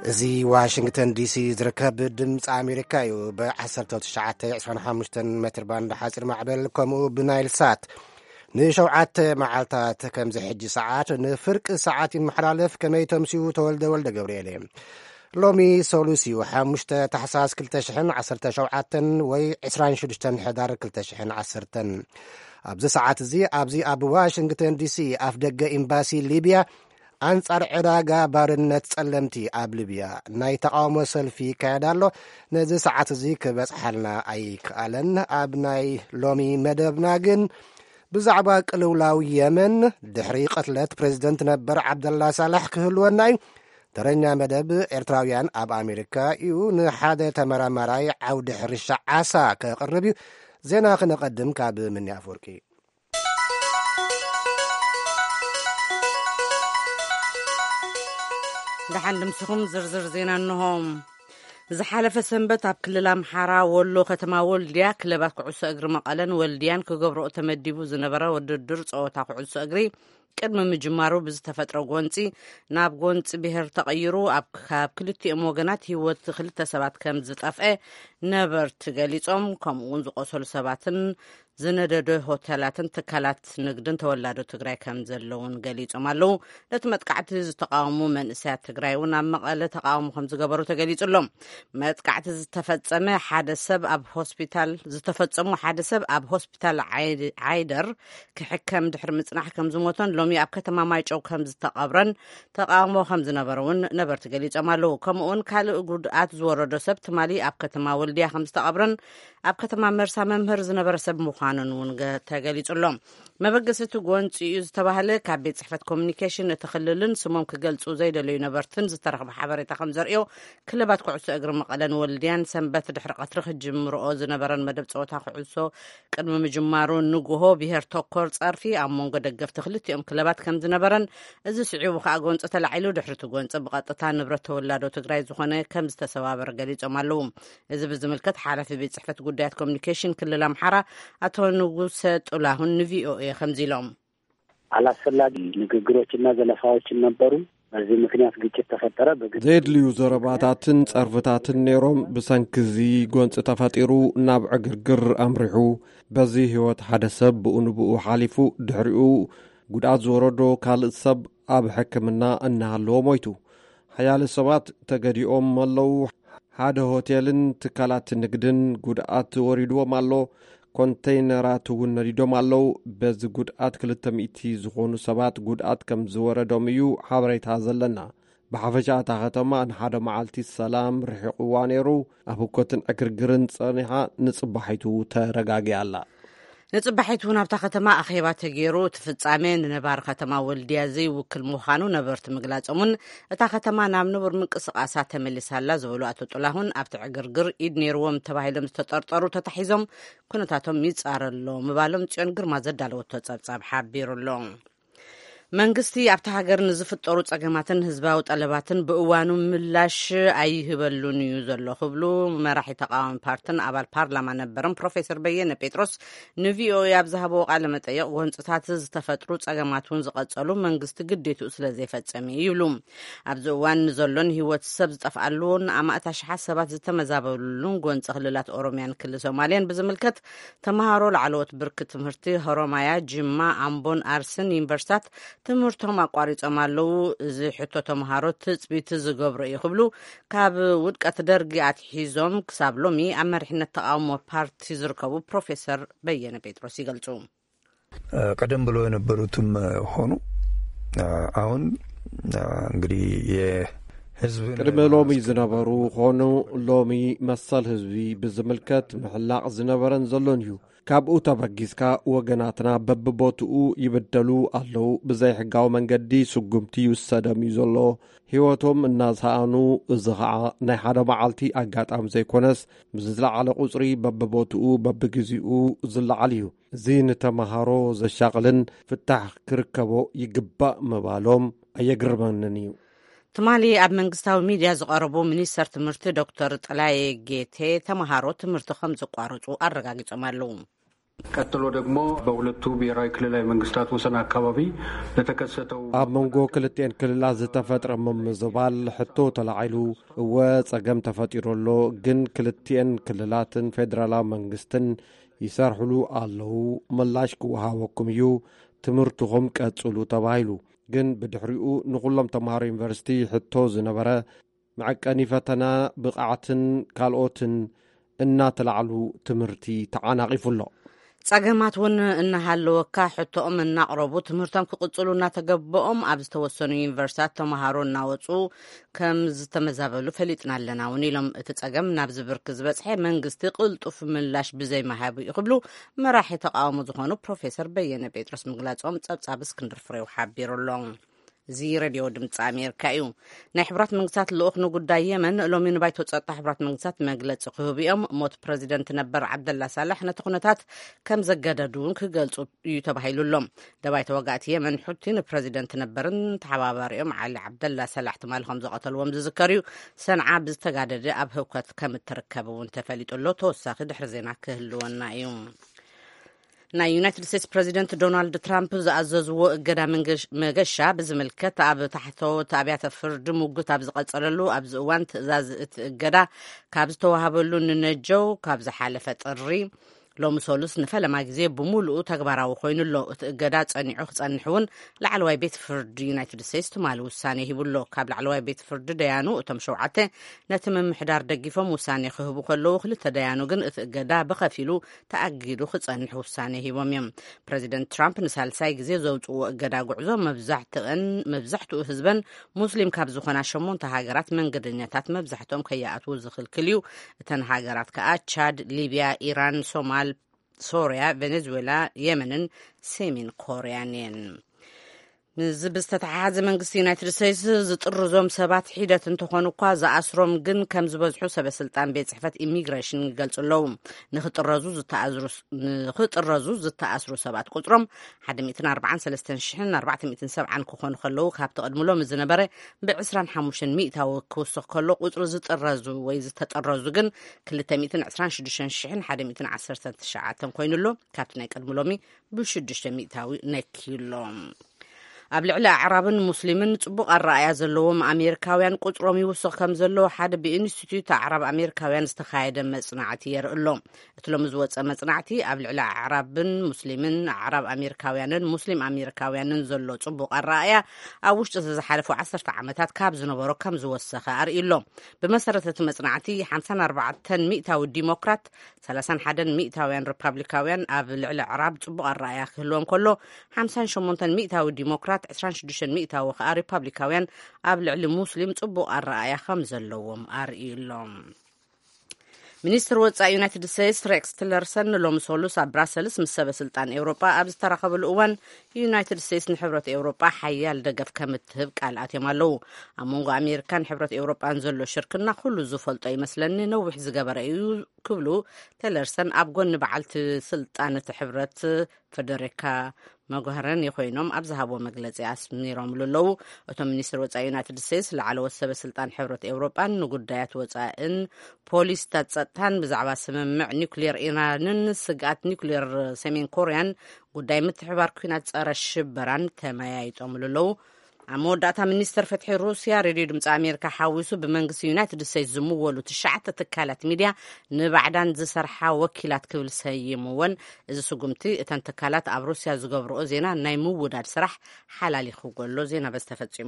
እዚ ዋሽንግተን ዲሲ ዝርከብ ድምፂ ኣሜሪካ እዩ። ብ1925 ሜትር ባንድ ሓፂር ማዕበል ከምኡ ብናይል ሳት ን7 መዓልታት ከምዚ ሕጂ ሰዓት ንፍርቂ ሰዓት ይመሓላለፍ። ከመይ ተምሲኡ ተወልደ ወልደ ገብርኤል ሎሚ ሶሉስ እዩ 5 ታሕሳስ 2017 ወይ 26 ሕዳር 2010 ኣብዚ ሰዓት እዚ ኣብዚ ኣብ ዋሽንግተን ዲሲ ኣፍ ደገ ኤምባሲ ሊብያ ኣንጻር ዕዳጋ ባርነት ጸለምቲ ኣብ ሊብያ ናይ ተቃውሞ ሰልፊ ይካየድ ኣሎ። ነዚ ሰዓት እዚ ክበጽሓልና ኣይከኣለን። ኣብ ናይ ሎሚ መደብና ግን ብዛዕባ ቅልውላው የመን ድሕሪ ቀትለት ፕሬዚደንት ነበር ዓብደላ ሳላሕ ክህልወና እዩ። ተረኛ መደብ ኤርትራውያን ኣብ ኣሜሪካ እዩ። ንሓደ ተመራማራይ ዓውዲ ሕርሻ ዓሳ ከቕርብ እዩ። ዜና ክነቐድም ካብ ምኒ ኣፈወርቂ ድሓን ድምስኹም ዝርዝር ዜና እንሆም። ዝሓለፈ ሰንበት ኣብ ክልል ኣምሓራ ወሎ ከተማ ወልድያ ክለባት ኩዕሶ እግሪ መቐለን ወልድያን ክገብርኦ ተመዲቡ ዝነበረ ውድድር ፀወታ ኩዕሶ እግሪ ቅድሚ ምጅማሩ ብዝተፈጥሮ ጎንፂ ናብ ጎንፂ ብሄር ተቐይሩ ካብ ክልቲኦም ወገናት ሂወት ክልተ ሰባት ከም ዝጠፍአ ነበርቲ ገሊፆም ከምኡውን ዝቆሰሉ ሰባትን ዝነደዶ ሆቴላትን ትካላት ንግድን ተወላዶ ትግራይ ከም ዘለውን ገሊፆም ኣለዉ። ነቲ መጥቃዕቲ ዝተቃወሙ መንእሰያት ትግራይ እውን ኣብ መቐለ ተቃውሞ ከም ዝገበሩ ተገሊጹሎም። መጥቃዕቲ ዝተፈጸሙ ሓደ ሰብ ኣብ ሆስፒታል ዓይደር ክሕከም ድሕሪ ምጽናሕ ከም ዝሞቶን ሎሚ ኣብ ከተማ ማይጨው ከም ዝተቐብረን ተቃውሞ ከም ዝነበረ እውን ነበርቲ ገሊፆም ኣለዉ። ከምኡውን ካልእ ጉድኣት ዝወረዶ ሰብ ትማሊ ኣብ ከተማ ወልድያ ከም ዝተቐብረን ኣብ ከተማ መርሳ መምህር ዝነበረ ሰብ ምዃኑን እውን ተገሊጹሎም። መበገሲቲ ጎንፂ እዩ ዝተባህለ ካብ ቤት ጽሕፈት ኮሚኒኬሽን እቲ ክልልን ስሞም ክገልጹ ዘይደለዩ ነበርትን ዝተረኽበ ሓበሬታ ከም ዘርእዮ ክለባት ኩዕሶ እግሪ መቐለን ወልድያን ሰንበት ድሕሪ ቀትሪ ክጅምርኦ ዝነበረን መደብ ፀወታ ኩዕሶ ቅድሚ ምጅማሩ ንጉሆ ብሄር ተኮር ፀርፊ ኣብ መንጎ ደገፍቲ ክልቲኦም ክለባት ከም ዝነበረን እዚ ስዒቡ ከዓ ጎንፂ ተላዒሉ ድሕሪቲ ጎንፂ ብቐጥታ ንብረት ተወላዶ ትግራይ ዝኾነ ከም ዝተሰባበረ ገሊፆም ኣለዉ። እዚ ብዝምልከት ሓላፊ ቤት ጽሕፈት ጉዳያት ኮሚኒኬሽን ክልል ኣምሓራ አቶ ንጉሰ ጥላሁን ንቪኦኤ ከምዚ ኢሎም አላስፈላጊ ንግግሮችና ዘለፋዎችን ነበሩ። በዚህ ምክንያት ግጭት ተፈጠረ። ዘድልዩ ዘረባታትን ጸርፍታትን ነይሮም። ብሰንኪዚ ጎንፂ ተፈጢሩ ናብ ዕግርግር ኣምሪሑ በዚ ህይወት ሓደ ሰብ ብኡንብኡ ሓሊፉ ድሕሪኡ ጉድኣት ዝወረዶ ካልእ ሰብ ኣብ ሕክምና እናሃለዎ ሞይቱ ሓያሎ ሰባት ተገዲኦም ኣለዉ። ሓደ ሆቴልን ትካላት ንግድን ጉድኣት ወሪድዎም ኣሎ። ኮንቴይነራት እውን ነዲዶም ኣለዉ። በዚ ጉድኣት 200 ዝኾኑ ሰባት ጉድኣት ከም ዝወረዶም እዩ ሓበሬታ ዘለና። ብሓፈሻ እታ ከተማ ንሓደ መዓልቲ ሰላም ርሒቑዋ ነይሩ። ኣብ ህኮትን ዕግርግርን ጸኒሓ ንጽባሒቱ ተረጋጊያ ኣላ። ንጽባሒቱ እውን ኣብታ ከተማ ኣኼባ ተገይሩ እቲ ፍጻሜ ንነባር ከተማ ወልድያ ዘይውክል ምዃኑ ነበርቲ ምግላጾምን እታ ከተማ ናብ ንቡር ምንቅስቓሳት ተመሊሳላ ዝበሉ ኣቶ ጥላሁን ኣብቲ ዕግርግር ኢድ ነይርዎም ተባሂሎም ዝተጠርጠሩ ተታሒዞም ኩነታቶም ይጻረሎ ምባሎም ጽዮን ግርማ ዘዳለወቶ ጸብጻብ ሓቢሩሎ። መንግስቲ ኣብታ ሃገር ንዝፍጠሩ ጸገማትን ህዝባዊ ጠለባትን ብእዋኑ ምላሽ ኣይህበሉን እዩ ዘሎ ክብሉ መራሒ ተቃዋሚ ፓርቲን ኣባል ፓርላማ ነበረን ፕሮፌሰር በየነ ጴጥሮስ ንቪኦኤ ኣብ ዝሃበዎ ቃለ መጠይቅ ጎንፅታት ዝተፈጥሩ ጸገማት እውን ዝቐጸሉ መንግስቲ ግዴትኡ ስለ ዘይፈጸመ ይብሉ። ኣብዚ እዋን ንዘሎን ህይወት ሰብ ዝጠፍኣሉን ኣማእታ ሽሓት ሰባት ዝተመዛበሉን ጎንፂ ክልላት ኦሮሚያን ክልል ሶማልያን ብዝምልከት ተምሃሮ ላዕለዎት ብርኪ ትምህርቲ ሆሮማያ፣ ጅማ፣ ኣምቦን ኣርሲን ዩኒቨርሲታት ትምህርቶም ኣቋሪጾም ኣለዉ። እዚ ሕቶ ተምሃሮ ትፅቢት ዝገብሩ እዩ ክብሉ ካብ ውድቀት ደርጊ ኣትሒዞም ክሳብ ሎሚ ኣብ መሪሕነት ተቃውሞ ፓርቲ ዝርከቡ ፕሮፌሰር በየነ ጴጥሮስ ይገልጹ። ቀደም ብሎ የነበሩትም ሆኑ አሁን እንግዲህ የህዝብ ቅድሚ ሎሚ ዝነበሩ ሆኑ ሎሚ መሰል ህዝቢ ብዝምልከት ምሕላቕ ዝነበረን ዘሎን እዩ። ካብኡ ተበጊስካ ወገናትና በብቦትኡ ይበደሉ ኣለዉ። ብዘይ ሕጋዊ መንገዲ ስጉምቲ ይውሰደም እዩ ዘሎ ህይወቶም እናሰኣኑ። እዚ ከዓ ናይ ሓደ መዓልቲ ኣጋጣሚ ዘይኮነስ ብዝለዓለ ቁፅሪ በብቦትኡ በብግዚኡ ዝለዓል እዩ። እዚ ንተምሃሮ ዘሻቕልን ፍታሕ ክርከቦ ይግባእ ምባሎም ኣየግርመንን እዩ። ትማሊ ኣብ መንግስታዊ ሚድያ ዝቐረቡ ሚኒስተር ትምህርቲ ዶክተር ጥላዬ ጌቴ ተምሃሮ ትምህርቲ ከም ዝቋረፁ ኣረጋጊጾም ኣለዉ። ቀጥሎ ደግሞ በሁለቱ ብሔራዊ ክልላዊ መንግስታት ወሰን አካባቢ ለተከሰተው ኣብ መንጎ ክልቴን ክልላት ዝተፈጥረ ምምዝባል ሕቶ ተላዒሉ እወ ጸገም ተፈጢሩሎ ግን ክልቴን ክልላትን ፌደራላዊ መንግስትን ይሰርሕሉ ኣለዉ ምላሽ ክወሃበኩም እዩ ትምህርትኹም ቀጽሉ ተባሂሉ ግን ብድሕሪኡ ንኹሎም ተምሃሮ ዩኒቨርሲቲ ሕቶ ዝነበረ መዐቀኒ ፈተና ብቕዓትን ካልኦትን እናተላዕሉ ትምህርቲ ተዓናቒፉሎ ጸገማት እውን እናሃለወካ ሕቶኦም እናቕረቡ ትምህርቶም ክቕጽሉ እናተገበኦም ኣብ ዝተወሰኑ ዩኒቨርሲታት ተምሃሮ እናወፁ ከም ዝተመዛበሉ ፈሊጥና ኣለና እውን ኢሎም እቲ ጸገም ናብ ዝብርክ ዝበጽሐ መንግስቲ ቅልጡፍ ምላሽ ብዘይመሃቡ ይኽብሉ መራሒ ተቃውሞ ዝኾኑ ፕሮፌሰር በየነ ጴጥሮስ ምግላጾም ጸብጻብ እስክንድር ፍሬው ሓቢሩሎም እዚ ሬድዮ ድምፂ ኣሜሪካ እዩ ናይ ሕቡራት መንግስታት ልኡኽ ንጉዳይ የመን ሎሚ ንባይቶ ጸጥታ ሕቡራት መንግስታት መግለፂ ክህቡ እዮም ሞት ፕረዚደንት ነበር ዓብደላ ሳላሕ ነቲ ኩነታት ከም ዘገደዱ ክገልጹ እዩ ተባሂሉሎም ደባይ ተወጋእቲ የመን ሕቲ ንፕረዚደንት ነበርን ተሓባባሪኦም ዓሊ ዓብደላ ሳላሕ ትማሊ ከም ዘቐተልዎም ዝዝከር እዩ ሰንዓ ብዝተጋደደ ኣብ ህውከት ከም እትርከብ እውን ተፈሊጡሎ ተወሳኺ ድሕሪ ዜና ክህልወና እዩ ናይ ዩናይትድ ስቴትስ ፕሬዚደንት ዶናልድ ትራምፕ ዝኣዘዝዎ እገዳ መገሻ ብዝምልከት ኣብ ታሕተዎት ኣብያተ ፍርዲ ሙግት ኣብ ዝቐጸለሉ ኣብዚ እዋን ትእዛዝ እቲ እገዳ ካብ ዝተዋሃበሉ ንነጀው ካብ ዝሓለፈ ጥሪ ሎሚ ሰሉስ ንፈለማ ግዜ ብምሉኡ ተግባራዊ ኮይኑሎ እቲ እገዳ ጸኒዑ ክጸንሕ እውን ላዕለዋይ ቤት ፍርዲ ዩናይትድ ስቴትስ ትማሊ ውሳኔ ሂቡሎ ካብ ላዕለዋይ ቤት ፍርዲ ደያኑ እቶም 7 ነቲ ምምሕዳር ደጊፎም ውሳኔ ክህቡ ከለዉ 2 ደያኑ ግን እቲ እገዳ ብኸፊሉ ተኣጊዱ ክጸንሕ ውሳኔ ሂቦም እዮም ፕረዚደንት ትራምፕ ንሳልሳይ ግዜ ዘውፅዎ እገዳ ጉዕዞ መብዛሕትኡ ህዝበን ሙስሊም ካብ ዝኾና 8 ሃገራት መንገደኛታት መብዛሕትኦም ከይኣትዉ ዝኽልክል እዩ እተን ሃገራት ከዓ ቻድ ሊብያ ኢራን ሶማል ሶርያ ቬኔዙዌላ የመንን ሰሜን ኮርያን እየን ብዝተተሓሓዘ መንግስቲ ዩናይትድ ስቴትስ ዝጥርዞም ሰባት ሒደት እንተኾኑ እኳ ዝኣስሮም ግን ከም ዝበዝሑ ሰበስልጣን ቤት ጽሕፈት ኢሚግሬሽን ይገልጹ ኣለዉ ንኽጥረዙ ዝተኣስሩ ሰባት ቁጥሮም 143,470 ክኾኑ ከለዉ ካብቲ ቅድምሎም ዝነበረ ብ25 ሚእታዊ ክውስኽ ከሎ ቁጥሪ ዝጥረዙ ወይ ዝተጠረዙ ግን 226,119 ኮይኑሎ ካብቲ ናይ ቅድምሎሚ ብ6 ሚእታዊ ነኪሎም ኣብ ልዕሊ ኣዕራብን ሙስሊምን ጽቡቕ ኣረኣያ ዘለዎም ኣሜሪካውያን ቁጥሮም ይውስኽ ከም ዘለዎ ሓደ ብኢንስቲትዩት ኣዕራብ ኣሜሪካውያን ዝተኻየደ መጽናዕቲ የርኢ ኣሎ እቲ ሎሚ ዝወፀ መጽናዕቲ ኣብ ልዕሊ ኣዕራብን ሙስሊምን ኣዕራብ ኣሜሪካውያንን ሙስሊም ኣሜሪካውያንን ዘሎ ጽቡቕ ኣረኣያ ኣብ ውሽጢ ዝሓለፉ 10 ዓመታት ካብ ዝነበሮ ከም ዝወሰኸ ኣርኢ ኣሎ ብመሰረት እቲ መጽናዕቲ 54 ሚእታዊ ዲሞክራት 31 ሚእታውያን ሪፓብሊካውያን ኣብ ልዕሊ ኣዕራብ ጽቡቕ ኣረኣያ ክህልዎም ከሎ 58 ሚእታዊ ዲሞክራት 26 ሚእታዊ ከዓ ሪፓብሊካውያን ኣብ ልዕሊ ሙስሊም ጽቡቕ ኣረኣያ ከም ዘለዎም ኣርእዩሎም ሚኒስትር ወጻኢ ዩናይትድ ስቴትስ ሬክስ ቲለርሰን ሎሚ ሰሉስ ኣብ ብራሰልስ ምስ ሰበስልጣን ኤውሮጳ ኣብ ዝተራኸበሉ እዋን ዩናይትድ ስቴትስ ንሕብረት ኤውሮጳ ሓያል ደገፍ ከም እትህብ ቃል ኣትዮም ኣለዉ ኣብ መንጎ ኣሜሪካን ሕብረት ኤውሮጳን ዘሎ ሽርክና ኩሉ ዝፈልጦ ይመስለኒ ነዊሕ ዝገበረ እዩ ክብሉ ቲለርሰን ኣብ ጎኒ በዓልቲ ስልጣን እቲ ሕብረት ፌደሪካ መጓህረን ይኮይኖም ኣብ ዝሃብዎ መግለጺ ኣስሚሮምሉ ኣለዉ እቶም ሚኒስትር ወጻኢ ዩናይትድ ስቴትስ ላዕለዎት ሰበስልጣን ሕብረት ኤውሮጳን ንጉዳያት ወጻኢን ፖሊስታት ጸጥታን ብዛዕባ ስምምዕ ኒውክሌር ኢራንን ስግኣት ኒውክሌር ሰሜን ኮርያን ጉዳይ ምትሕብባር ኩናት ጸረ ሽበራን ተመያይጦምሉ ኣለዉ ኣብ መወዳእታ ሚኒስተር ፍትሒ ሩስያ ሬድዮ ድምፂ ኣሜሪካ ሓዊሱ ብመንግስቲ ዩናይትድ ስቴትስ ዝምወሉ 9 ትካላት ሚድያ ንባዕዳን ዝሰርሓ ወኪላት ክብል ሰይምዎን እዚ ስጉምቲ እተን ትካላት ኣብ ሩስያ ዝገብርኦ ዜና ናይ ምውዳድ ስራሕ ሓላሊኹ ገሎ ዜና በዝተፈጺሙ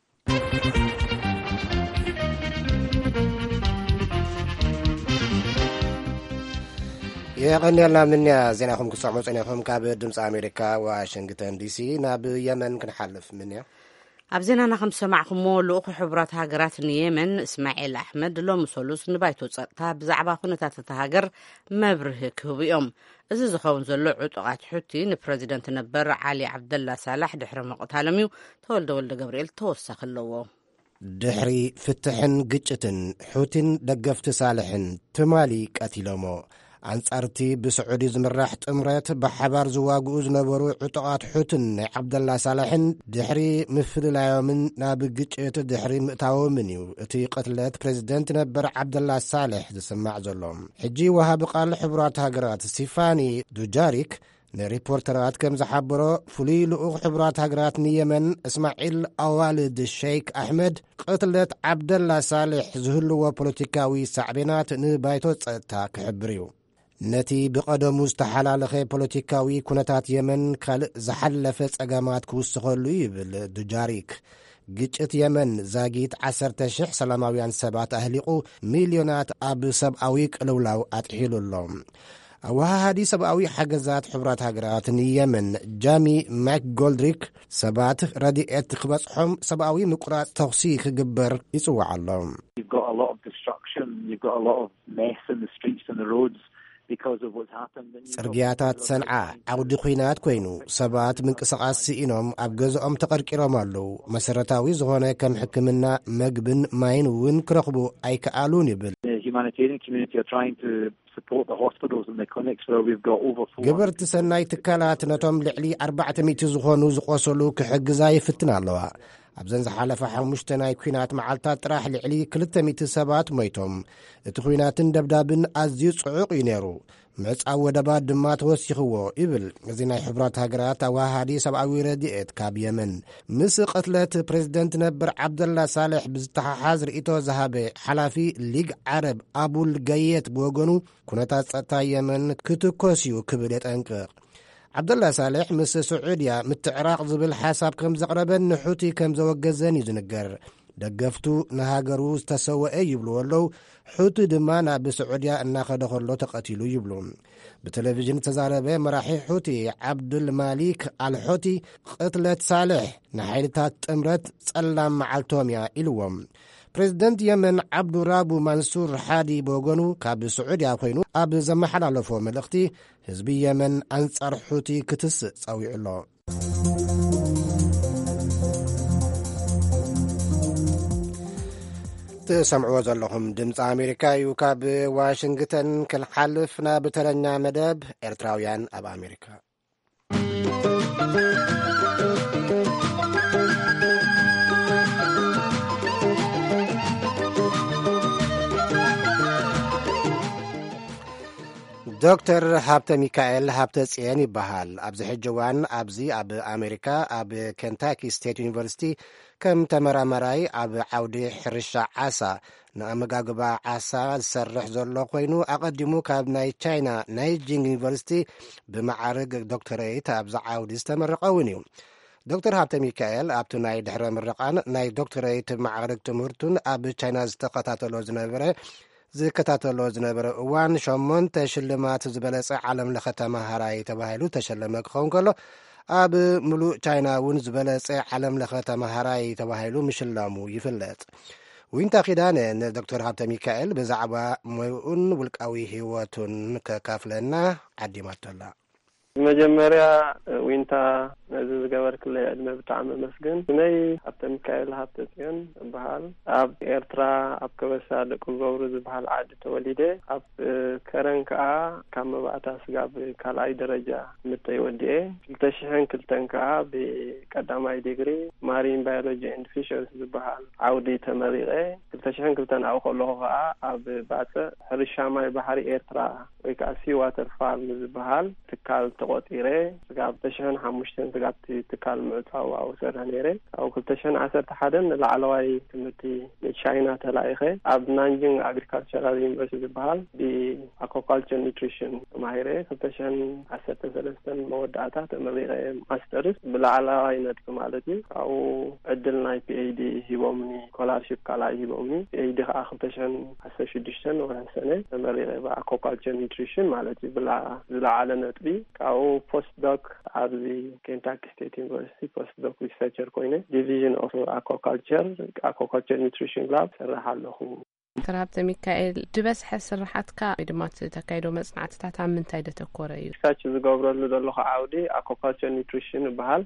የቀኒልና ምንያ ዜናኹም ክሰዕሙ ጸኒኹም ካብ ድምፂ ኣሜሪካ ዋሽንግተን ዲሲ ናብ የመን ክንሓልፍ ምንያ ኣብ ዜናና ከም ሰማዕኩሞ ልኡኽ ሕቡራት ሃገራት ንየመን እስማኤል ኣሕመድ ሎሚ ሰሉስ ንባይቶ ጸጥታ ብዛዕባ ኩነታት እታ ሃገር መብርሂ ክህቡ እዮም እዚ ዝኸውን ዘሎ ዕጡቓት ሕቲ ንፕረዚደንት ነበር ዓሊ ዓብደላ ሳላሕ ድሕሪ መቕታሎም እዩ ተወልደ ወልደ ገብርኤል ተወሳኺ ኣለዎ ድሕሪ ፍትሕን ግጭትን ሑቲን ደገፍቲ ሳልሕን ትማሊ ቀቲሎሞ ኣንጻርቲ ብስዑዲ ዝምራሕ ጥምረት ብሓባር ዝዋግኡ ዝነበሩ ዕጡቓት ሑትን ናይ ዓብደላ ሳልሕን ድሕሪ ምፍልላዮምን ናብ ግጭት ድሕሪ ምእታዎምን እዩ እቲ ቅትለት ፕሬዚደንት ነበር ዓብደላ ሳልሕ ዝስማዕ ዘሎ። ሕጂ ወሃቢ ቃል ሕቡራት ሃገራት ስቴፋኒ ዱጃሪክ ንሪፖርተራት ከም ዝሓበሮ ፍሉይ ልኡኽ ሕቡራት ሃገራት ንየመን እስማዒል ኣዋልድ ሸይክ ኣሕመድ ቅትለት ዓብደላ ሳልሕ ዝህልዎ ፖለቲካዊ ሳዕቤናት ንባይቶ ጸጥታ ክሕብር እዩ። ነቲ ብቐደሙ ዝተሓላለኸ ፖለቲካዊ ኩነታት የመን ካልእ ዝሓለፈ ጸገማት ክውስኸሉ ይብል ዱጃሪክ። ግጭት የመን ዛጊት 10,000 ሰላማውያን ሰባት ኣህሊቑ ሚልዮናት ኣብ ሰብኣዊ ቅልውላው ኣጥሒሉ ኣሎ። ኣወሃሃዲ ሰብኣዊ ሓገዛት ሕቡራት ሃገራት ንየመን ጃሚ ማክጎልድሪክ ሰባት ረድኤት ክበጽሖም ሰብኣዊ ምቁራጽ ተኽሲ ክግበር ይጽዋዕ ኣሎ። ጽርግያታት ሰንዓ ዓውዲ ኲናት ኮይኑ ሰባት ምንቅስቓስ ስኢኖም ኣብ ገዝኦም ተቐርቂሮም ኣለዉ። መሰረታዊ ዝኾነ ከም ሕክምና መግብን ማይን እውን ክረኽቡ ኣይከኣሉን ይብል። ግብርቲ ሰናይ ትካላት ነቶም ልዕሊ 400 ዝኾኑ ዝቖሰሉ ክሕግዛ ይፍትን ኣለዋ። ኣብዘን ዝሓለፈ 5 ናይ ኲናት መዓልታት ጥራሕ ልዕሊ 200 ሰባት ሞይቶም። እቲ ኲናትን ደብዳብን ኣዝዩ ጽዑቕ እዩ ነይሩ። ምዕጻው ወደባት ድማ ተወሲኽዎ ይብል እዚ ናይ ሕቡራት ሃገራት ኣዋሃዲ ሰብኣዊ ረድኤት ካብ የመን። ምስ ቅትለት ፕሬዚደንት ነበር ዓብደላ ሳልሕ ብዝተሓሓዝ ርእቶ ዝሃበ ሓላፊ ሊግ ዓረብ ኣቡል ገየት ብወገኑ ኩነታት ጸጥታ የመን ክትኰስ እዩ ክብል የጠንቅቕ። ዓብደላ ሳልሕ ምስ ስዑድያ ምትዕራቕ ዝብል ሓሳብ ከም ዘቕረበን ንሑቲ ከም ዘወገዘን እዩ ዝንገር። ደገፍቱ ንሃገሩ ዝተሰወአ ይብልዎ ኣለዉ። ሑቲ ድማ ናብ ስዑድያ እናኸደ ኸሎ ተቐቲሉ ይብሉ። ብቴሌቭዥን ተዛረበ መራሒ ሑቲ ዓብዱልማሊክ ኣልሑቲ ቅትለት ሳልሕ ንሓይልታት ጥምረት ጸላም መዓልቶም እያ ኢልዎም። ፕሬዚደንት የመን ዓብዱራቡ ማንሱር ሓዲ ብወገኑ ካብ ስዑድያ ኮይኑ ኣብ ዘመሓላለፎ መልእኽቲ ህዝቢ የመን ኣንጻር ሑቲ ክትስእ ጸዊዑ ኣሎ። ትሰምዕዎ ዘለኹም ድምፂ ኣሜሪካ እዩ። ካብ ዋሽንግተን ክንሓልፍ ናብ ተረኛ መደብ ኤርትራውያን ኣብ ኣሜሪካ ዶክተር ሃብተ ሚካኤል ሃብተ ጽየን ይበሃል። ኣብዚ ሕጂ እዋን ኣብዚ ኣብ ኣሜሪካ ኣብ ኬንታኪ ስቴት ዩኒቨርሲቲ ከም ተመራመራይ ኣብ ዓውዲ ሕርሻ ዓሳ ንኣመጋግባ ዓሳ ዝሰርሕ ዘሎ ኮይኑ ኣቐዲሙ ካብ ናይ ቻይና ናይጂንግ ዩኒቨርሲቲ ብመዓርግ ዶክተሬት ኣብዚ ዓውዲ ዝተመረቐ እውን እዩ። ዶክተር ሃብተ ሚካኤል ኣብቲ ናይ ድሕረ ምረቓን ናይ ዶክተሬት መዓርግ ትምህርቱን ኣብ ቻይና ዝከታተሎ ዝነበረ እዋን 8 ሽልማት ዝበለጸ ዓለም ለኸ ተማሃራይ ተባሂሉ ተሸለመ ክኸውን ከሎ ኣብ ሙሉእ ቻይና እውን ዝበለጸ ዓለም ለኸ ተማሃራይ ተባሂሉ ምሽላሙ ይፍለጥ። ውይንታ ኺዳነ ንዶክተር ሃብተ ሚካኤል ብዛዕባ ሞይኡን ውልቃዊ ህይወቱን ከካፍለና ዓዲማቶላ። መጀመርያ ዊንታ ነዚ ዝገበርክለይ ዕድመ ብጣዕሚ መስግን። ነይ ሃብተ ሚካኤል ሃብተ ጽዮን ዝበሃል ኣብ ኤርትራ ኣብ ከበሳ ደቂ ገብሩ ዝበሃል ዓዲ ተወሊደ ኣብ ከረን ከዓ ካብ መባእታ ስጋብ ካልኣይ ደረጃ ምተይ ወዲኤ 2002 ከዓ ብቀዳማይ ዲግሪ ማሪን ባዮሎጂ ኤንድ ፊሸርስ ዝበሃል ዓውዲ ተመሪቐ 2002 ኣብኡ ከለኹ ከዓ ኣብ ባፅዕ ሕርሻ ማይ ባሕሪ ኤርትራ ወይ ከዓ ሲ ዋተር ፋርም ዝበሃል ትካል ተቆጢረ ስጋብ 2005 ስጋብቲ ትካል ምዕፃው ኣብኡ ሰርሐ ነይረ። ኣብ 2011 ንላዕለዋይ ትምህርቲ ንቻይና ተላኢኸ ኣብ ናንጂንግ አግሪካልቸራል ዩኒቨርሲቲ ዝበሃል ብአኳካልቸር ኒትሪሽን ተማሂረ 2013 መወዳእታ ተመሪቐ ማስተርስ ብላዕለዋይ ነጥቢ ማለት እዩ። ካብኡ ዕድል ናይ ፒኤችዲ ሂቦምኒ ስኮላርሺፕ ካልኣይ ሂቦምኒ ፒኤችዲ ከዓ 2016 ወርሒ ሰነ ተመሪቐ ብአኳካልቸር ኒትሪሽን ማለት እዩ ብዝለዓለ ነጥቢ። ካብኡ ፖስት ዶክ ኣብዚ ኬንታኪ ስቴት ዩኒቨርሲቲ ፖስት ዶክ ሪሰርቸር ኮይነ ዲቪዥን ኦፍ አኳካልቸር ኒትሪሽን ላብ ሰራሕ ኣለኹ። ዶክተር ሀብተ ሚካኤል ድበስ ሕስራሓትካ ድማት ተካይዶ መጽናዕትታት ምንታይ ደተኮረ እዩ ሳች ዝገብረሉ ዘሎ ዓውዲ አኳልቸር ኒውትሪሽን በሃል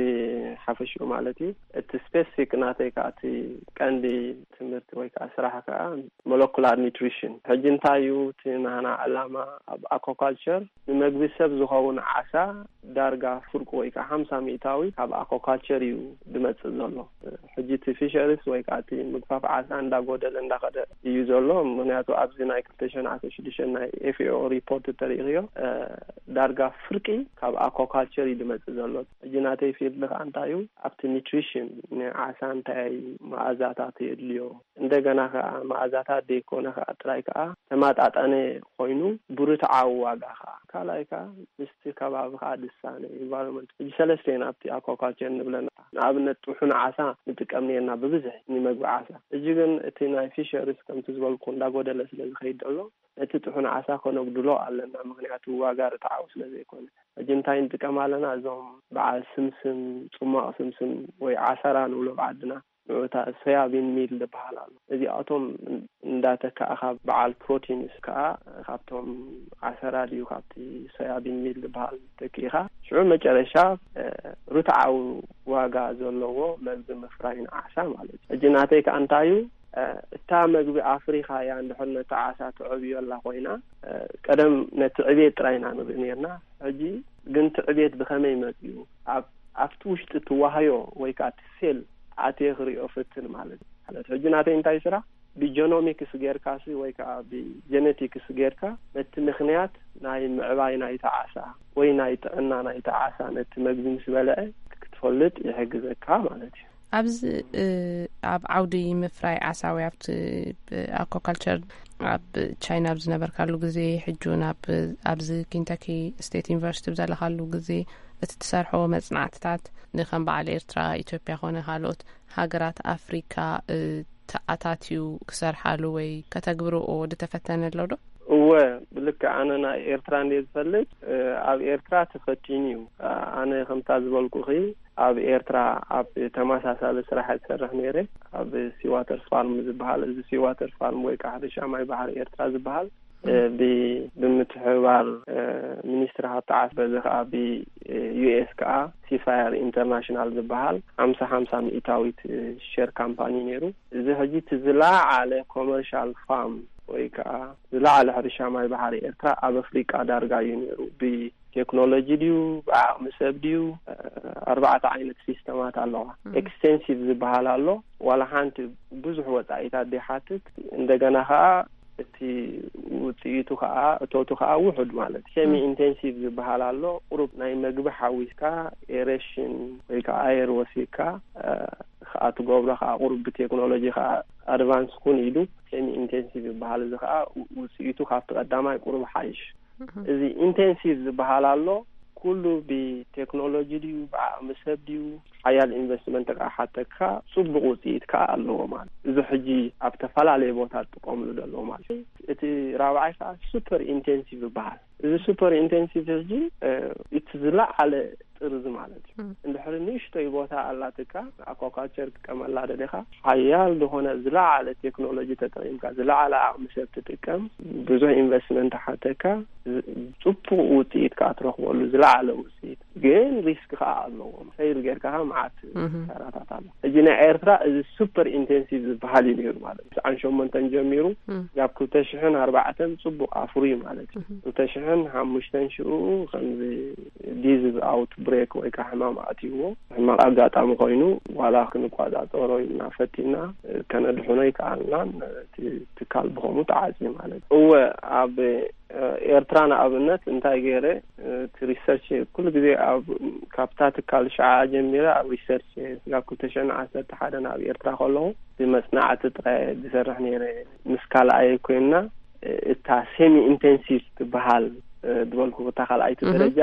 ብሓፈሽኡ ማለት እዩ እቲ ስፔሲፊክ ናተይ ካቲ ቀንዲ ትምህርቲ ወይ ከዓ ስራሕ ከዓ ሞለኩላር ኒውትሪሽን ሕጂ እንታይ እዩ እቲ ናህና ዓላማ ኣብ አኳልቸር ንምግቢ ሰብ ዝኸውን ዓሳ ዳርጋ ፍርቁ ወይ ከዓ 50% ካብ አኳልቸር እዩ ድመጽእ ዘሎ ሕጂ እቲ ፊሸሪስ ወይ ከዓ እቲ ምግፋፍ ዓሳ እንዳጎደለ እንዳኸደ እዩ ዘሎ ምክንያቱ ኣብዚ ናይ 2016 ናይ FAO ሪፖርት ተሪእዮ ዳርጋ ፍርቂ ካብ አኳልቸር እዩ ድመጽእ ዘሎ ሕጂ ናተይ ፊልድ ከዓ እንታይ እዩ ኣብቲ ኒውትሪሽን ንዓሳ እንታይ ማዕዛታት የድልዮ እንደገና ከዓ ማዕዛታት ደይኮነ ከዓ ጥራይ ከዓ ተማጣጣነ ኮይኑ ብሩትዓዊ ዋጋ ከዓ ካልኣይ ከዓ ምስቲ ከባቢ ከዓ ድሳነ ኢንቫይሮንመንት ሕጂ ሰለስቴን ኣብቲ አኳልቸር ንብለና ንኣብነት ጥሑን ዓሳ ንጥቀም ነርና ብብዝሕ ንምግቢ ዓሳ ሕጂ ግን እቲ ናይ ፊሸሪስ ከምቲ ዝበልኩ እንዳጎደለ ስለዝኸይድ ዘሎ እቲ ጥሑን ዓሳ ከነጉድሎ ኣለና ምክንያቱ ዋጋ ርትዓዊ ስለዘይኮነ ሕጂ እንታይ ንጥቀም ኣለና እዞም በዓል ስምስም ጽማቕ ስምስም ወይ ዓሰራ ንብሎ ብዓድና ንዑታ ሶያቢን ሚል ዝበሃል ኣሎ እዚኣቶም እንዳተካእኻ በዓል ፕሮቲንስ ከዓ ካብቶም ዓሰራ ድዩ ካብቲ ሶያቢን ሚል ዝበሃል ተኪኢኻ ሽዑ መጨረሻ ርትዓዊ ዋጋ ዘለዎ መግቢ ምፍራይ ንዓሳ ማለት እዩ ሕጂ ናተይ ከዓ እንታይ እዩ እታ መግቢ ኣፍሪካ ያ እንድሕር ነቲ ዓሳ ትዕብዮላ ኮይና ቀደም ነቲ ዕቤት ጥራይና ንርኢ ነርና ሕጂ ግን ትዕቤት ብኸመይ መፅኡ ኣብቲ ውሽጢ ትዋህዮ ወይ ከዓ ትሴል ኣትየ ክሪኦ ፍትን ማለት እዩ ሕጂ ናተይ እንታይ ስራሕ ብጂኖሚክስ ጌርካሲ ወይ ከዓ ብጄኔቲክስ ጌርካ ነቲ ምክንያት ናይ ምዕባይ ናይቲ ዓሳ ወይ ናይ ጥዕና ናይቲ ዓሳ ነቲ መግቢ ምስ በልዐ ክትፈልጥ ይሕግዘካ ማለት እዩ ኣብዚ ኣብ ዓውዲ ምፍራይ ዓሳ ወይ ኣብቲ አኳልቸር ኣብ ቻይና ዝነበርካሉ ግዜ ሕጁን ኣብዚ ኬንታኪ ስቴት ዩኒቨርሲቲ ብዘለኻሉ ግዜ እቲ ትሰርሖ መጽናዕትታት ንኸም በዓል ኤርትራ ኢትዮጵያ ኾነ ካልኦት ሃገራት ኣፍሪካ ተኣታትዩ ክሰርሓሉ ወይ ከተግብርኦ ድተፈተነሎ ዶ እወ ብልክዕ ኣነ ናይ ኤርትራ እንዴት ዝፈልጥ ኣብ ኤርትራ ተፈቲኑ እዩ ኣነ ከምታ ዝበልኩኺ ኣብ ኤርትራ ኣብ ተመሳሳሊ ስራሕ ዝሰርሕ ነይረ ኣብ ሲዋተር ፋርም ዝበሃል እዚ ሲዋተር ፋርም ወይ ከዓ ሕርሻ ማይ ባሕሪ ኤርትራ ዝበሃል ብምትሕብባር ሚኒስትሪ ሃብቲ ዓሳ በዚ ከዓ ብዩኤስ ከዓ ሲፋየር ኢንተርናሽናል ዝበሃል 50 ሚእታዊት ሼር ካምፓኒ ነይሩ እዚ ሕጂ ዝለዓለ ኮመርሻል ፋርም ወይ ከዓ ዝለዓለ ሕርሻ ማይ ባሕሪ ኤርትራ ኣብ ኣፍሪቃ ዳርጋ እዩ ነይሩ ቴክኖሎጂ ድዩ ብዓቕሚ ሰብ ድዩ 4 ዓይነት ሲስተማት ኣለዋ ኤክስቴንሲቭ ዝበሃል ኣሎ ዋላ ሓንቲ ብዙሕ ወጻኢታት ደሓትት እንደገና ከዓ እቲ ውጽኢቱ ከዓ እቶቱ ከዓ ውሑድ ማለት ሴሚ ኢንቴንሲቭ ዝበሃል ኣሎ ቁሩብ ናይ መግቢ ሓዊስካ ኤሬሽን ወይ ከዓ ኣየር ወሲካ ከዓ ትገብሮ ከዓ ቁሩብ ብቴክኖሎጂ ከዓ ኣድቫንስ ኩን ኢሉ ሴሚ ኢንቴንሲቭ ዝበሃል እዚ ከዓ ውጽኢቱ ካብቲ ቀዳማይ ቁሩብ ሓይሽ እዚ ኢንቴንሲቭ ዝበሃል ኣሎ ኩሉ ብቴክኖሎጂ ድዩ ብዓቕሚ ሰብ ድዩ ሓያል ኢንቨስትመንት ከዓ ሓተካ ጽቡቕ ውጽኢት ከዓ ኣለዎ ማለት እዚ ሕጂ ኣብ ተፈላለየ ቦታ ጥቆምሉ ዘለዎ ማለት እቲ ራብዓይ ከዓ ሱፐር ኢንቴንሲቭ ይበሃል እዚ ሱፐር ኢንቴንሲቭ ሕጂ እቲ ዝለዓለ ጥርዝ ማለት እዩ እንድሕር ንእሽተይ ቦታ ኣላትካ አኳልቸር ክጥቀመላ ደለኻ ሓያል ዝኾነ ዝለዓለ ቴክኖሎጂ ተጠቒምካ ዝለዓለ ዓቕሚ ሰብ ትጥቀም ብዙሕ ኢንቨስትመንት ሓተካ ጽቡቕ ውጽኢት ከዓ ትረኽበሉ ዝለዓለ ውጽኢት ግን ሪስክ ከዓ ኣለዎ ፌል ጌርካ መዓት ሰራታት ኣሎ ሕጂ ናይ ኤርትራ እዚ ሱፐር ኢንቴንሲቭ ዝበሃል እዩ ነይሩ ማለት እዩ አንሾመንተን ጀሚሩ ያብ 2004 ጽቡቕ ኣፍሩይ ማለት እዩ 2005 ከምዚ ዲዝ ኣውት ብሬክ ወይ ከዓ ሕማም ኣትይዎ ሕማቅ ኣጋጣሚ ኮይኑ ዋላ ክንቋጻጸሮ ኢና ፈቲና ከነድሕኖ ይከኣልናን ትካል ብኸሙ ተዓጽዩ ማለት እወ ኣብ ኤርትራ ንኣብነት እንታይ ገይረ ሪሰርች ኩሉ ግዜ ኣብ ካብታ ትካል ሸዓ ጀሚረ ኣብ ሪሰርች ናብ 2011 ናብ ኤርትራ ከለኹ ብመጽናዕቲ ጥራይ ዝሰርሕ ነይረ ምስ ካልኣይ ኮይና እታ ሴሚ ኢንቴንሲቭ ትበሃል ድበልኩ ተኻልኣይቲ ደረጃ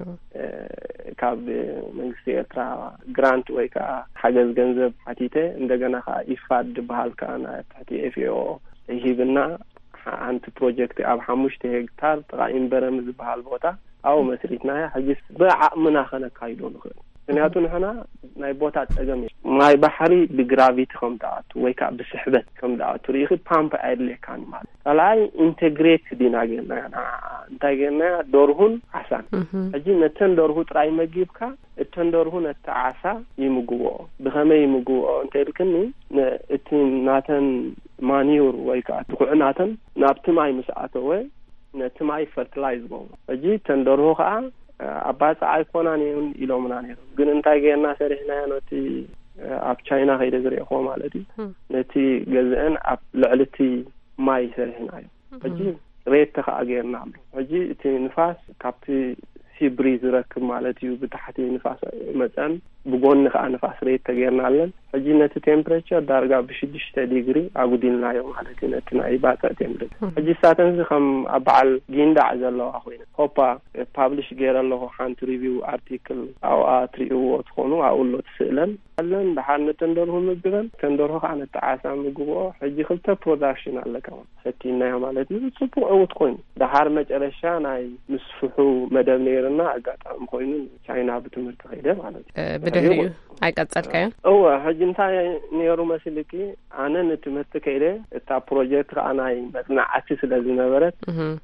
ካብ መንግስቲ ኤርትራ ግራንት ወይ ከዓ ሓገዝ ገንዘብ ሓቲተ እንደገና ከዓ ኢፋድ ድበሃል ከዓ ናይ ታሕቲ FAO ይሂብና ኣንቲ ፕሮጀክት ኣብ 5 ሄክታር ጥቃ ኢምበረም ዝበሃል ቦታ ኣው መስሪትና ሕጂ ብዓቕምና ከነካይዶ ንኽእል ምክንያቱ ንሕና ናይ ቦታ ፀገም ማይ ባሕሪ ብግራቪቲ ከም ዳኣቱ ወይ ከዓ ብስሕበት ከም ዳኣቱ ሪኺ ፓምፕ ኣይድልካን ማለት ካልኣይ ኢንቴግሬት ዲና ጌርና እንታይ ጌርና ደርሁን ዓሳን ሕጂ ነተን ደርሁ ጥራይ መጊብካ እተን ደርሁ ነቲ ዓሳ ይምግብኦ ብኸመይ ይምግብኦ እንተልክኒ እቲ ናተን ማኒዩር ወይ ከዓ ትኩዕናተን ናብቲ ማይ ምስኣተወ ነቲ ማይ ፈርቲላይዝ ገቦ ሕጂ እተን ደርሁ ከዓ ኣባፃ ኣይኮናን ኢሎምና ነይሩ ግን እንታይ ጌርና ሰሪሕና ነቲ ኣብ ቻይና ከይደ ዝሪእኮ ማለት እዩ ነቲ ገዝአን ኣብ ልዕልቲ ማይ ሰሪሕናዮ ሕጂ ሬት ከዓ ጌርና ኣሎ ሕጂ እቲ ንፋስ ካብቲ ሲብሪ ዝረክብ ማለት እዩ ብታሕቲ ንፋስ መፀን ብጎኒ ከዓ ንፋስ ሬት ተጌርና ኣለን ሕጂ ነቲ ቴምፕሬቸር ዳርጋ ብ6 ዲግሪ ኣጉዲልናዮ ማለት እዩ ነቲ ናይ ባፅዕ ቴምፕሬቸር ሕጂ ሳተንዚ ከም ኣብ በዓል ጊንዳዕ ዘለዋ ኮይነ ሆፓ ፓብሊሽ ገይረ ኣለኹ ሓንቲ ሪቪው ኣርቲክል ኣብኣ ትሪእዎ ትኾኑ ኣብኡ ሎ ትስእለን ኣለን ድሓር ነተንደርሁ ምግበን ተንደርሁ ከዓ ነቲ ዓሳ ምግብኦ ሕጂ ክልተ ፕሮዳክሽን ኣለካ ሰቲናዮ ማለት እዩ ፅቡቅ ዕውት ኮይኑ ድሓር መጨረሻ ናይ ምስፍሑ መደብ ነይርና ኣጋጣሚ ኮይኑ ቻይና ብትምህርቲ ከይደ ማለት እዩ ብድሕሪኡ ኣይቀፀልካዮ ሕጂ እንታይ ነይሩ መስልኪ ኣነ ንትምህርቲ ከይደ እታ ፕሮጀክት ከዓ ናይ መፅናዕቲ ስለ ዝነበረት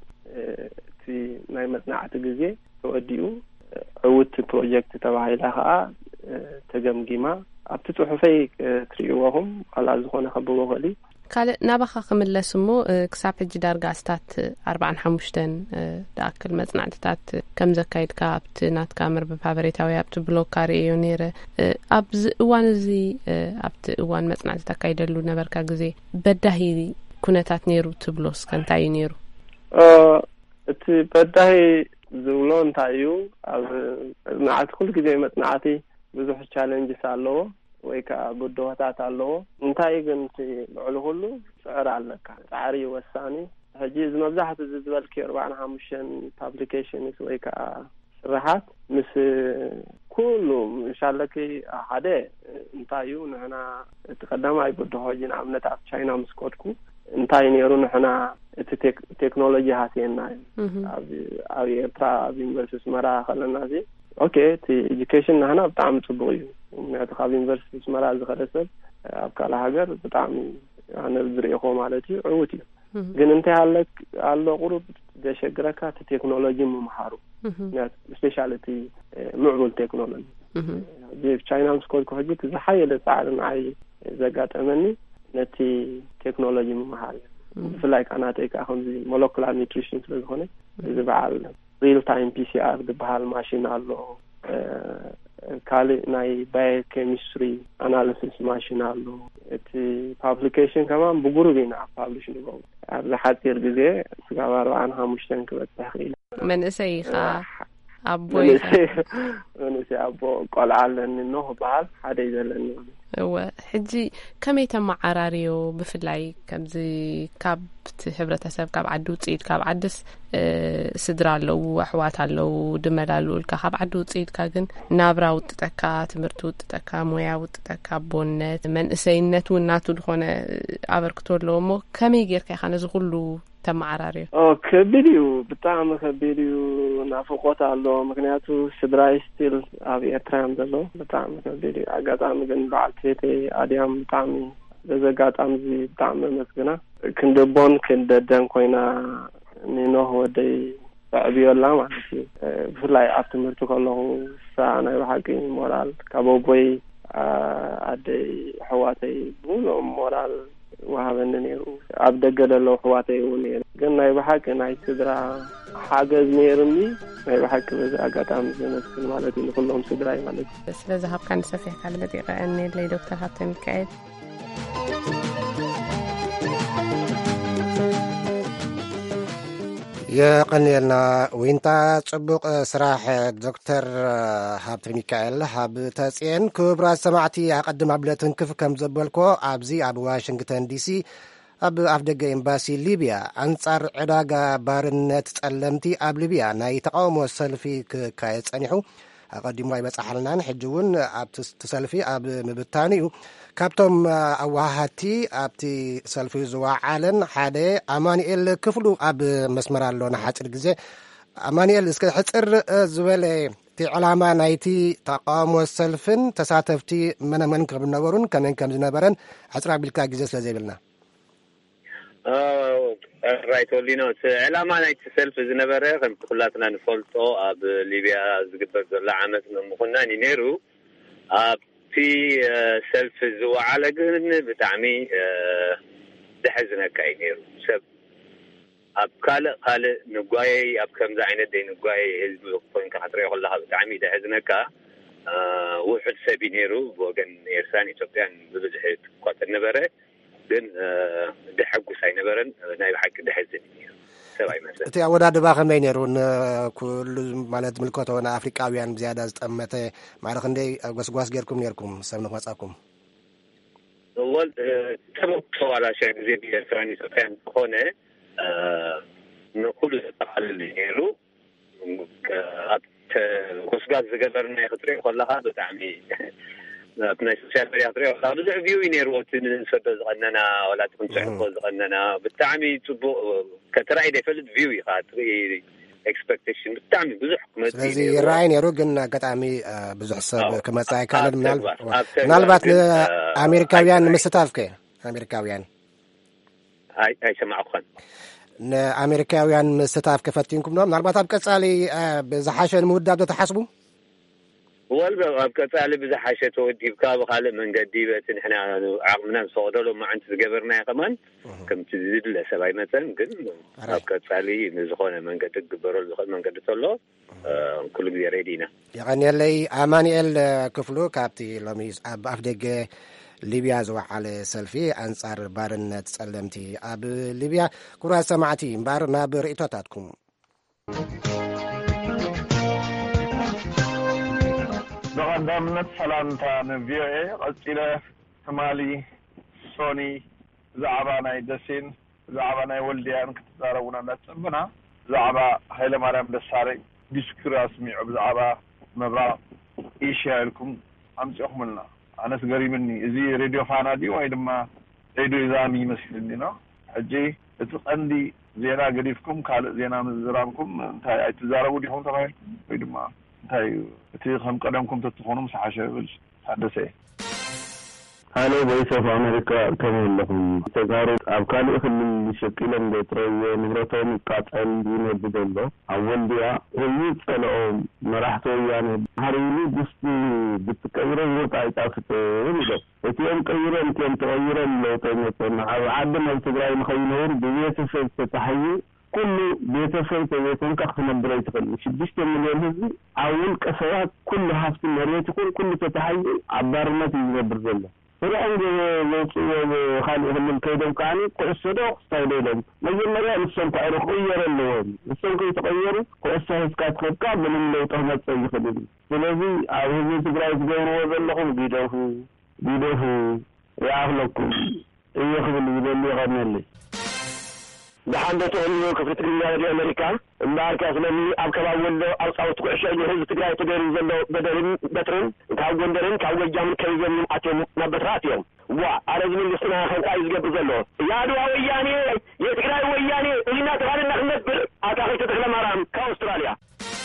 እቲ ናይ መፅናዕቲ ግዜ ተወዲኡ ዕውት ፕሮጀክት ተባሂላ ከዓ ተገምጊማ ኣብቲ ፅሑፈይ ትሪእዎኹም ካልኣ ዝኾነ ከብቦ ኸሊ ካልእ ናባኻ ክምለስ እሞ ክሳብ ሕጂ ዳርጋ ስታት 45 ዳኣክል መፅናዕትታት ከም ዘካይድካ ኣብቲ ናትካ መርበብ ሓበሬታዊ ኣብቲ ብሎግ ካርአዮ ነይረ ኣብዚ እዋን እዚ ኣብቲ እዋን መፅናዕቲ ተካይደሉ ነበርካ ግዜ በዳሂ ኩነታት ነይሩ ትብሎስ ከንታይ እዩ ነይሩ እቲ በዳሂ ዝብሎ እንታይ እዩ ኣብ መፅናዕቲ ኩሉ ግዜ መፅናዕቲ ብዙሕ ቻሌንጅስ ኣለዎ ወይ ከዓ ጉድሆታት ኣለዎ እንታይ ግን ልዕሊ ኩሉ ስዕር ኣለካ ፃዕሪ ወሳኒ ሕጂ እዚ መብዛሕትኡ ዝበልኪ 45 ፓብሊኬሽንስ ወይ ከዓ ስራሓት ምስ ኩሉ ምሻለኪ ሓደ እንታይ እዩ ንሕና እቲ ቀዳማይ ጉድሆ ንኣብነት ኣብ ቻይና ምስ ኮድኩ እንታይ ነይሩ ንሕና እቲ ቴክኖሎጂ ሃስየና ኣብ ኤርትራ ኣብ ዩኒቨርሲቲ ስመራ ከለና እዚ ኦኬ እቲ ኤጁኬሽን ንሕና ብጣዕሚ ፅቡቅ እዩ ምክንያቱ ካብ ዩኒቨርሲቲ ስመራ ዝኸደ ሰብ ኣብ ካልእ ሃገር ብጣዕሚ ኣነ ዝሪእኮ ማለት እዩ ዕውት እዩ ግን እንታይ ኣሎ ቁሩብ ዘሸግረካ እቲ ቴክኖሎጂ ምምሃሩ ምክንያቱ ስፔሻሊቲ ምዕቡል ቴክኖሎጂ ቻይና ምስ ኮድኩ ሕጂ ዝሓየለ ፃዕሪ ንዓይ ዘጋጠመኒ ነቲ ቴክኖሎጂ ምምሃር እዩ ብፍላይ ከዓ ናተይ ከዓ ከምዚ ሞለኩላር ኒውትሪሽን ስለ ዝኾነ እዚ በዓል ሪል ታይም ፒሲአር ዝበሃል ማሽን ኣሎ ካልእ ናይ ባዮኬሚስትሪ ኣናሊሲስ ማሽን ኣሎ እቲ ፓብሊኬሽን ከማን ብጉሩብ ኢና ፓብሊሽ ንገብሮ ኣብ ዝሓፂር ግዜ ስጋብ 45 ክበፅሕ ክኢለ መንእሰይ ኢኻ መንእሰይ ኣቦ ቆልዓ ኣለኒ ኖ በሃል ሓደ እዩ ዘለኒ እወ ሕጂ ከመይ ተመዓራርዮ ብፍላይ ከምዚ ካብቲ ሕብረተሰብ ካብ ዓዲ ውፅኢት ካብ ዓዲስ ስድራ ኣለዉ ኣሕዋት ኣለዉ ድመላልኡልካ ካብ ዓዲ ውፅኢትካ ግን ናብራ ውጥጠካ ትምህርቲ ውጥጠካ ሞያ ውጥጠካ ቦነት መንእሰይነት እውን ናቱ ዝኾነ ኣበርክቶ ኣለዎ እሞ ከመይ ጌርካ ኢኻ ነዚ ኩሉ ተመዓራርዮ ከቢድ እዩ ብጣዕሚ ከቢድ እዩ ናፍቆት ኣሎ ምክንያቱ ስድራይ ስቲል ኣብ ኤርትራ እዮም ዘሎ ብጣዕሚ ከቢድ እዩ ኣጋጣሚ ግን በዓል ትፌተይ ኣድያም ብጣዕሚ በዘጋጣሚ እዚ ብጣዕሚ መስግና ክንደቦን ክንደደን ኮይና ንኖህ ወደይ ዕብዮላ ማለት እዩ ብፍላይ ኣብ ትምህርቲ ከለኹ ሳ ናይ ባሓቂ ሞራል ካብ ኣቦይ ኣደይ ኣሕዋተይ ብሙሉኦም ሞራል ወሃበኒ ነይሩ ኣብ ደገ ዘለዉ ኣሕዋተይ እውን ነይሩ ግን ናይ ባሓቂ ናይ ስድራ ሓገዝ ነይሩኒ ናይ ባሓቂ በዚ ኣጋጣሚ ዘመስግን ማለት እዩ ንኩሎም ስድራይ ማለት እዩ ስለዚ ሃብካ ንሰፊሕካ ልበጢቀ እኒለይ ዶክተር ሃብተ ሚካኤል የቀኒልና ወይንታ ጽቡቕ ስራሕ ዶክተር ሃብተ ሚካኤል ሃብ ተጽየን ክብራት ሰማዕቲ ኣቀድም ኣብለትን ክፍ ከም ዘበልኮ ኣብዚ ኣብ ዋሽንግተን ዲሲ ኣብ ኣፍደገ ኤምባሲ ሊብያ ኣንጻር ዕዳጋ ባርነት ጸለምቲ ኣብ ሊብያ ናይ ተቃውሞ ሰልፊ ክካየድ ጸኒሑ ኣቀዲሙ ኣይበጻሕልናን ሕጂ እውን ኣብቲ ሰልፊ ኣብ ምብታን እዩ ካብቶም ኣዋሃቲ ኣብቲ ሰልፊ ዝዋዓለን ሓደ ኣማኒኤል ክፍሉ ኣብ መስመር ኣሎ ንሓፂር ግዜ ኣማኒኤል እስከ ሕፅር ዝበለ እቲ ዕላማ ናይቲ ተቃውሞ ሰልፍን ተሳተፍቲ መነመን ከም ዝነበሩን ከመን ከም ዝነበረን ሕፅራ ቢልካ ግዜ ስለ ዘይብልና ራይት ወሊኖ ዕላማ ናይቲ ሰልፊ ዝነበረ ከም ኩላትና ንፈልጦ ኣብ ሊብያ ዝግበር ዘሎ ዓመት ምዃኑ ነይሩ ኣብቲ ሰልፊ ዝወዓለ ግን ብጣዕሚ ዘሕዝነካ እዩ ነይሩ ሰብ ኣብ ካልእ ንጓይ ኣብ ከምዚ ዓይነት ደይ ንጓይ ህዝቢ ኮይንካ ክትሪኦ ከለካ ብጣዕሚ ዘሕዝነካ ውሑድ ሰብ ነይሩ ብወገን ኤርትራን ኢትዮጵያን ብብዝሒ ትኳተል ነበረ ግን ደሐጉስ ኣይነበረን ናይ ብሓቂ ደሕዝን ሰብ ኣይመስለን እቲ ኣወዳድባ ከመይ ነይሩ ኩሉ ማለት ምልከቶ ንኣፍሪቃውያን ብዝያዳ ዝጠመተ ማለት ክንደይ ጓስጓስ ጌርኩም ነርኩም ሰብ ንክመፃኩም ወል ተበክተዋላሻ ጊዜ ብኤርትራን ኢትዮጵያን ዝኾነ ንኩሉ ዘጠቃልል ነይሩ ኣብ ጓስጓስ ዝገበርና ክትሪኦ ከለካ ብጣዕሚ ኣብ ናይ ሶሻል ሚድያ ክትሪኦ ከለካ ብዙሕ ቪው ነይሩ እቲ ንሰዶ ዝቐነና ወላ ትክንፅዕኮ ዝቐነና ብጣዕሚ ፅቡቅ ከተራእይ ዘይፈልጥ ቪው ኢኻ ትርኢ ኤክስፔክቴሽን ብጣዕሚ ብዙሕ ክመፅእ ስለዚ ይረኣይ ነይሩ ግን ኣጋጣሚ ብዙሕ ሰብ ክመፃ ኣይካኣለን ምናልባት ንኣሜሪካውያን ንምስታፍ ከ ኣሜሪካውያን ኣይሰማዕኹን ንኣሜሪካውያን ምስታፍ ከፈቲንኩም ዶ ምናልባት ኣብ ቀጻሊ ብዝሓሸ ንምውዳብ ዶ ተሓስቡ ወል ኣብ ቀጻሊ ብዝሓሸ ተወዲብካ ብካልእ መንገዲ በቲ ንሕና ዓቕምና ዝፈቅደሎ ማዓንቲ ዝገበርና ከማን ከምቲ ዝድለ ሰብ ኣይመፀን ግን ኣብ ቀጻሊ ንዝኾነ መንገዲ ክግበረሉ ዝኽእል መንገዲ ተሎ ኩሉ ግዜ ሬዲ ኢና ይቐኒየለይ ኣማኒኤል ክፍሉ ካብቲ ሎሚ ኣብ ኣፍደገ ሊብያ ዝወዓለ ሰልፊ ኣንጻር ባርነት ጸለምቲ ኣብ ሊብያ ኩራት ሰማዕቲ እምበር ናብ ርእቶታትኩም ብቐዳምነት ሰላምታ ንቪኦኤ ቀፂለ ትማሊ ሶኒ ብዛዕባ ናይ ደሴን ብዛዕባ ናይ ወልድያን ክትዛረቡና እናተፀበና ብዛዕባ ሃይለማርያም ደሳለኝ ዲስኩር ኣስሚዑ ብዛዕባ ምብራቕ ኤሽያ ኢልኩም ኣምፂኹምልና ኣነስ ገሪምኒ እዚ ሬድዮ ፋና ድዩ ወይ ድማ ሬድዮ ዛሚ ይመስልኒ ነው ሕጂ እቲ ቀንዲ ዜና ገዲፍኩም ካልእ ዜና ምዝራብኩም እንታይ ኣይትዛረቡ ዲኹም ተባሂልኩም ወይ ድማ እንታይ እቲ ከም ቀደምኩም ተትኾኑ ምሳሓሸ ብል ሓደሰ ሃሎ ቮይስ ኦፍ ኣሜሪካ ከመይ ኣለኹም ተጋሩ ኣብ ካልእ ክልል ሸቂሎም ዘይትረእዎ ንብረቶም ይቃጠል ይነብድ ዘሎ ኣብ ወልድያ ህዝቢ ፀልኦም መራሕቲ ወያነ ሃሪሉ ድስቲ ብትቀይሮም ወርቂ ኣይጣፍጥም ኢሎም እቲኦም ቀይሮም እቲኦም ተቐይሮም ለውጠኞቶና ኣብ ዓዲ ናብ ትግራይ ንኸይነብሩ ብቤተሰብ ተታሓዩ ኩሉ ቤተሰብ ተቤተን ክትነብረ ይትኽእል 6 ሚልዮን ህዝቢ ኣብ ውልቀ ሰባት ኩሉ ሃፍቲ መሬት ይኹን ኩሉ ተታሓዩ ኣብ ባርነት ይነብር ዘሎ فرعون خالي هم كيدهم كاني كأسدوا استايلهم ما يمرأ نسون تعرف غير اللون نسون كي تغيروا كأسه سكات خبكة من اللي تهمت سيخدم فلذي عاوزين تقرأي تقولوا وذلهم بيدوه يعقلكم يخدم اللي غنى لي بحندة أمي وكفت الرياض الأمريكا امبارك أسلمي أبكبا ولو أوصاوت كعشاء يهز تقرأي تقرأي زلو بدرين كاوغندرين كاوغجامن كيزن يمعاتهم نبتراتهم وعرض من السنة خلقا يزقب زلو يادوا وياني يتقرأي وياني إلينا تغالي نخنبر أتاخي تدخل مرام كأستراليا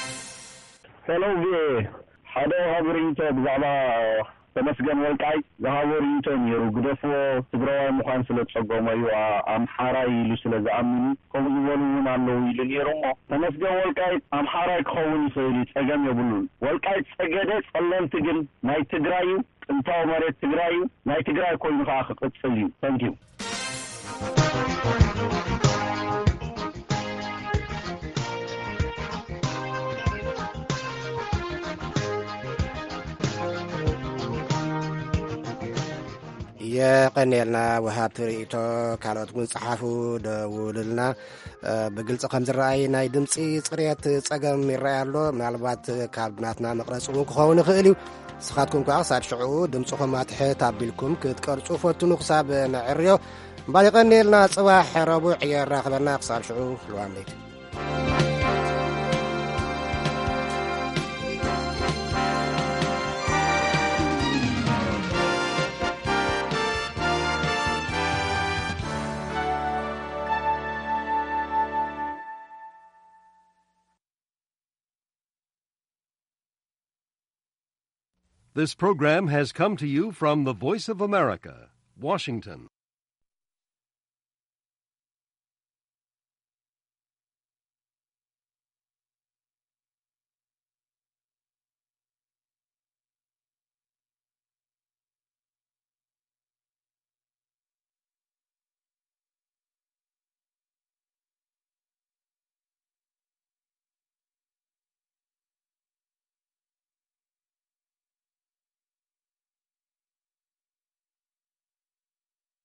هلو بيه حدا هابرينتو بزعلا ተመስገን ወልቃይ ዝሃበሩንቶ ነይሩ ግደፎ ትግራዋይ ምዃን ስለ ተጸጎመ እዩ ኣምሓራይ ኢሉ ስለ ዝኣምኑ ከምኡ ዝበሉ እውን ኣለዉ ኢሉ ነይሮሞ ተመስገን ወልቃይ ኣምሓራይ ክኸውን ይኽእል እዩ ፀገም የብሉን ወልቃይ ፀገደ ጸለምቲ ግን ናይ ትግራይ ጥንታዊ መሬት ትግራይ ናይ ትግራይ ኮይኑ ከዓ ክቅፅል እዩ ታንኪዩ የቀኔልና ወሃብ ትርኢቶ ካልኦት እውን ፀሓፉ ደውልልና ብግልፂ ከም ዝረኣይ ናይ ድምፂ ፅሬት ፀገም ይረኣይ ኣሎ ምናልባት ካብ ናትና መቕረፂ እውን ክኸውን ይኽእል እዩ ንስኻትኩም ከዓ ክሳብ ሽዑ ድምፅኹም ኣትሕት ኣቢልኩም ክትቀርፁ ፈትኑ ክሳብ ንዕርዮ እምበር ይቀኔልና ፅባሕ ረቡዕ የራኽበና ክሳብ ሽዑ ልዋም ለይቲ This program has come to you from the Voice of America, Washington.